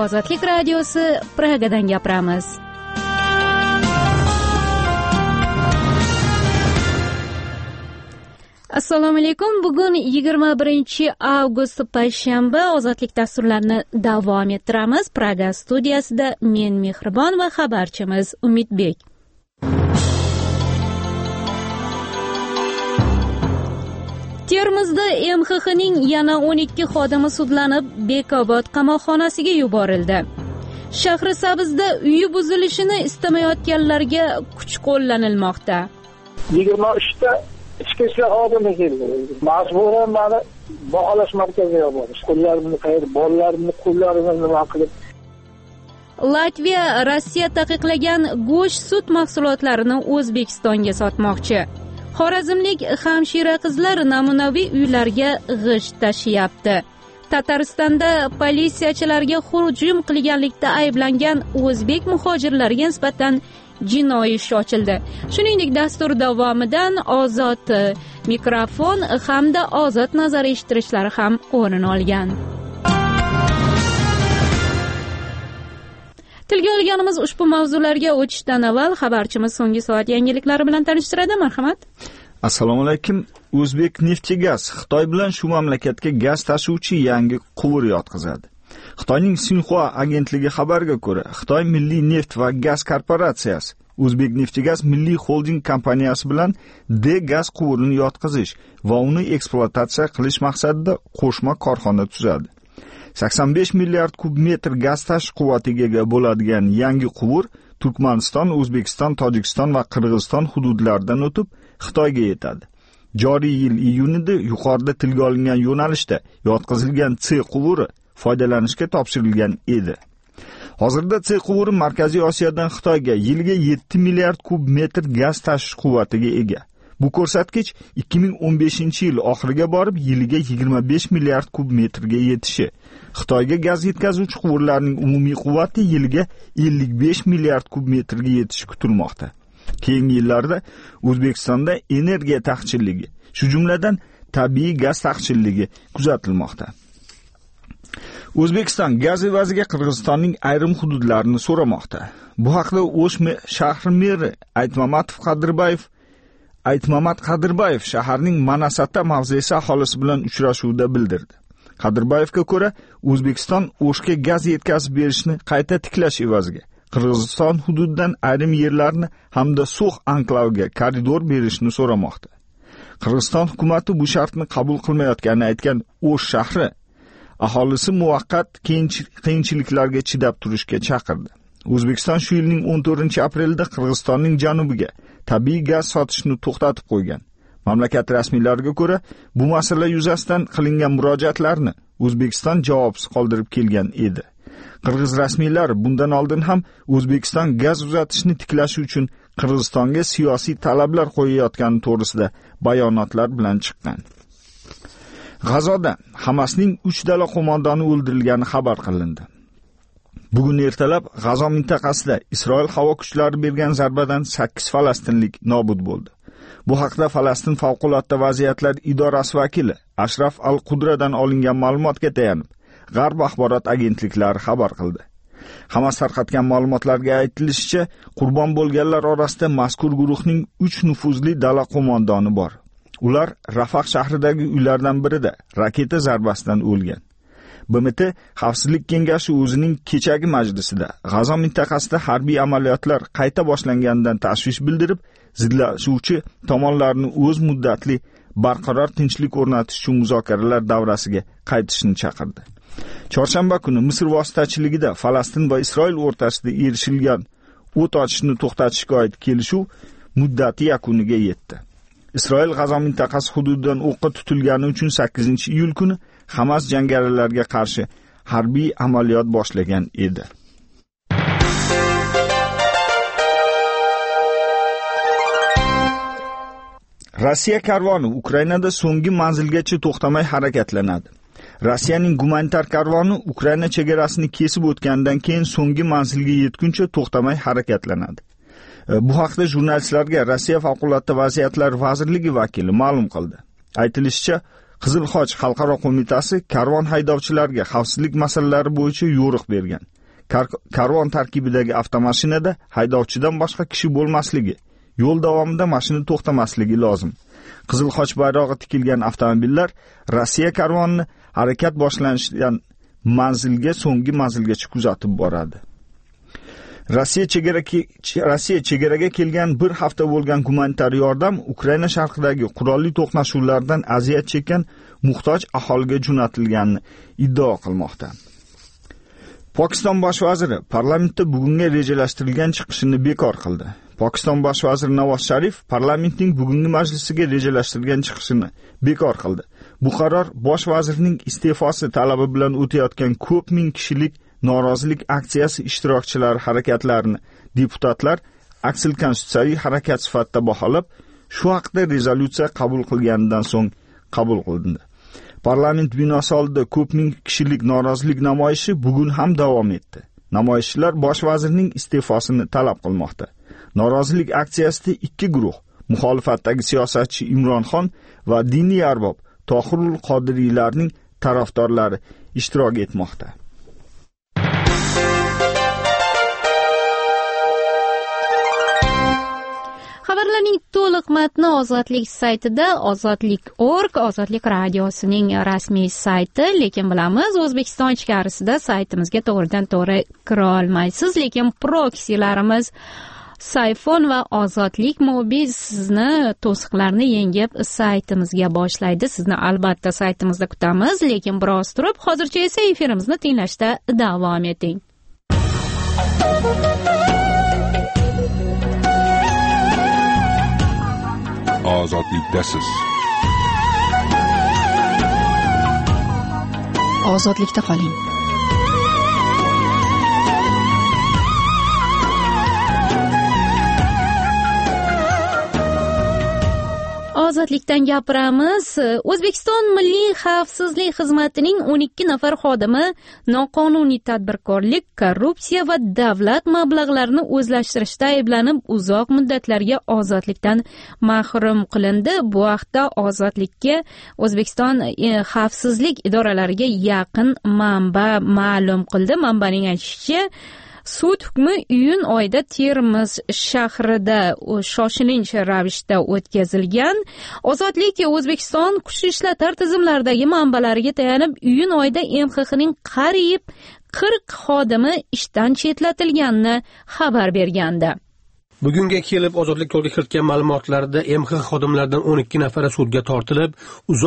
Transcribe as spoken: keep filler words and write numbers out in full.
Ozodlik radiosi, Pragadan gapiramiz. Assalomu alaykum. Bugun yigirma birinchi avgust payshanba. Ozodlik dasturlarini davom ettiramiz. Praga studiyasida men Mehribon va xabarchimiz Umidbek. Termizda M X X'ning yana o'n ikki xodimi sudlanib, Bekobod qamoqxonasiga yuborildi. Shahrisabzda uyi buzilishini istamayotganlarga kuch qo'llanilmoqda. yigirma uchta ichki ishlar xodimi keldi. Majburan meni baholash markaziga yuborish. Qo'llarimni qayirib, bolalarimni qo'llarini nima qilib. Latviya Rossiya taqiqlagan go'sht sut mahsulotlarini O'zbekistonga sotmoqchi. Xorazmlik hamshira qizlar namunaviy uylarga g'isht tashiyapti. Tataristonda politsiyachilarga hujum qilganlikda ayblangan o'zbek muhojirlariga nisbatan jinoiy ish ochildi. Shuningdek, dastur davomidan ozod mikrofon hamda ozod nazar eshittirishlari ham o'rin olgan. Tilga olganimiz ushbu mavzularga o'tishdan avval xabarchimiz so'nggi soat yangiliklari bilan tanishtiradi. Marhamat. Assalomu alaykum. O'zbek Neftegaz Xitoy bilan shu mamlakatga gaz tashuvchi yangi quvur yotqizadi. Xitoyning Sinxua agentligi xabariga ko'ra, Xitoy Milliy neft va gaz korporatsiyasi O'zbek Neftegaz milliy xolding kompaniyasi bilan D gaz quvurini yotqizish va uni ekspluatatsiya qilish maqsadida qo'shma korxona tuzadi. sakson besh milliard kub metr gaz tashish quvvatiga ega bo'ladigan yangi quvur Turkmaniston, O'zbekiston, Tojikiston va Qirg'iziston hududlaridan o'tib Xitoyga yetadi. Joriy yil iyunida yuqorida tilga olingan yo'nalishda yotqizilgan C quvuri foydalanishga topshirilgan edi. Hozirda C quvuri Markaziy Osiyodan Xitoyga yiliga yetti milliard kub metr gaz tashish quvvatiga ega. Bu ko'rsatkich ikki ming o'n beshinchi yil oxiriga borib yiliga yigirma besh milliard kub metrga yetishi. Xitoyga gaz yetkazuvchi quvurlarning umumiy quvvati yiliga ellik besh milliard kub metrga yetishi kutilmoqda. Keyingi yillarda O'zbekistonda energiya taqchilligi, shu jumladan tabiiy gaz taqchilligi kuzatilmoqda. O'zbekiston gaz evaziga Qirg'izistonning ayrim hududlarini so'ramoqda. Bu haqda O'sh shahri meri Aytmamatov Qadirbayev Aytmamat Qadirbayev shaharning Manasata mavzesi aholisi bilan uchrashuvda bildirdi. Qadirbayevga ko'ra, O'zbekiston O'shga gaz yetkazib berishni qayta tiklash evaziga Qirg'iziston hududidan ayrim yerlarni hamda So'x anklaviga koridor berishni so'ramoqda. Qirg'iziston hukumatı bu shartni qabul qilmayotganini aytgan O'sh shahri aholisi muvaqqat qiyinchiliklarga chidab turishga chaqirdi. O'zbekiston shu yilning o'n to'rtinchi aprelida Qirg'izistonning janubiga tabiiy gaz sotishni to'xtatib qo'ygan. Mamlakat rasmiylariga ko'ra, bu masala yuzasidan qilingan murojaatlarni O'zbekiston javobsiz qoldirib kelgan edi. Qirg'iz rasmiylari bundan oldin ham O'zbekiston gaz uzatishni tiklash uchun Qirg'izistonga siyosiy talablar qo'yayotgani to'g'risida bayonotlar bilan chiqqan. G'azoda Hamasning uch dala qo'mondoni o'ldirilgani xabar qilindi. Bugun ertalab G'azo mintaqasida Isroil havo kuchlari bergan zarbadan sakkiz falastinlik nobud bo'ldi. Bu haqda Falastin favqulodda vaziyatlar idorasi vakili Ashraf al-Qudradan olingan ma'lumotga tayanib, G'arb axborot agentliklari xabar qildi. Hamas tarqatgan ma'lumotlarga aytilishicha, qurbon bo'lganlar orasida mazkur guruhning uch nufuzli dala qo'mondoni bor. Ular Rafah shahridagi uylardan birida raketa zarbasidan o'lgan. B M T Xavfsizlik kengashi o'zining kechagi majlisida G'azo mintaqasida harbiy amaliyotlar qayta boshlanganidan tashvish bildirib, zidlashuvchi tomonlarni o'z muddatli barqaror tinchlik o'rnatish uchun muzokaralar davrasiga qaytishni chaqirdi. Chorshanba kuni Misr vositachiligida Falastin va Isroil o'rtasida erishilgan o't ochishni to'xtatishga oid kelishuv muddati yakuniga yetdi. Isroil G'azo mintaqasi hududidan o'qqa tutilgani uchun sakkizinchi iyul kuni Hamas jangarilarga qarshi harbiy amaliyot boshlagan edi. Rossiya karvoni Ukrainada so'nggi manzilgacha to'xtamay harakatlanadi. Rossiyaning gumanitar karvoni Ukraina chegarasini kesib o'tgandan keyin so'nggi manzilga yetguncha to'xtamay harakatlanadi. Bu haqda jurnalistlarga Rossiya favqulodda vaziyatlar vazirligi vakili ma'lum qildi. Aytilishicha, Qizil Xoch xalqaro qo'mitasi karvon haydovchilariga xavfsizlik masalalari bo'yicha yo'riq bergan. Kar- karvon tarkibidagi avtomashinada haydovchidan boshqa kishi bo'lmasligi, yo'l davomida mashina to'xtamasligi lozim. Qizil xoch bayrog'i tikilgan avtomobillar Rossiya karvonini harakat boshlanishidan manzilga so'nggi manzilgacha kuzatib boradi. Rossiya chegaraga Rossiya chegaraga kelgan bir hafta bo'lgan gumanitar yordam Ukraina sharqidagi qurolli to'qnashuvlardan aziyat chekkan muhtoj aholiga jo'natilganini iddao qilmoqda. Pokiston bosh vaziri parlamentda bugungi rejalashtirilgan chiqishini bekor qildi. Pokiston bosh vaziri Navoz Sharif parlamentning bugungi majlisiga rejalashtirilgan chiqishini bekor qildi. Bu qaror bosh vazirning iste'fosi talabi bilan o'tayotgan ko'p ming kishilik norozilik aksiyasi ishtirokchilari harakatlarini deputatlar aksil konstitutsiyaviy harakat sifatida baholab, shu haqda rezolyutsiya qabul qilganidan so'ng qabul qilindi. Parlament binosi oldida ko'p ming kishilik norozilik namoyishi bugun ham davom etdi. Namoyishchilar bosh vazirning iste'fosini talab qilmoqda. Norozilik aksiyasida ikki guruh, muxolifatdagi siyosatchi Imron Xon va diniy arbob Tohirul Qodiriylarning tarafdorlari ishtirok etmoqda. Xabarlarning to'liq matni Ozodlik saytida, ozodlik dot org, Ozodlik radiosining rasmiy sayti, lekin bilamiz, O'zbekiston ichkarisida saytimizga to'g'ridan-to'g'ri kira olmaysiz, lekin proksilarimiz Sayfon va Ozodlik mobi sizni to'siqlarni yengib saytimizga boshlaydi. Sizni albatta saytimizda kutamiz, lekin biroz turib, hozircha esa efirimizni tinglashda davom eting. Ozodlikdasiz. Ozodlikda qoling. Ozodlikdan gapiramiz. O'zbekiston Milliy xavfsizlik xizmatining o'n ikki nafar xodimi noqonuniy tadbirkorlik, korrupsiya va davlat mablag'larini o'zlashtirishda ayblanib uzoq muddatlarga ozodlikdan mahrum qilindi. Bu haqda Ozodlikka O'zbekiston xavfsizlik idoralariga yaqin manba ma'lum qildi. Manbaning aytishicha, sud hukmi iyun oyida Termiz shahrida shoshilinch ravishda o'tkazilgan. Ozodlik O'zbekiston kuchli ishlar tizimlaridagi manbalariga tayanib, iyun oyida M X Xning qariyb qirq xodimi ishdan chetlatilganini xabar bergandi. Bugunga kelib Ozodlik qo'lga kiritgan ma'lumotlarda M X X xodimlaridan o'n ikki nafari sudga tortilib, uzoq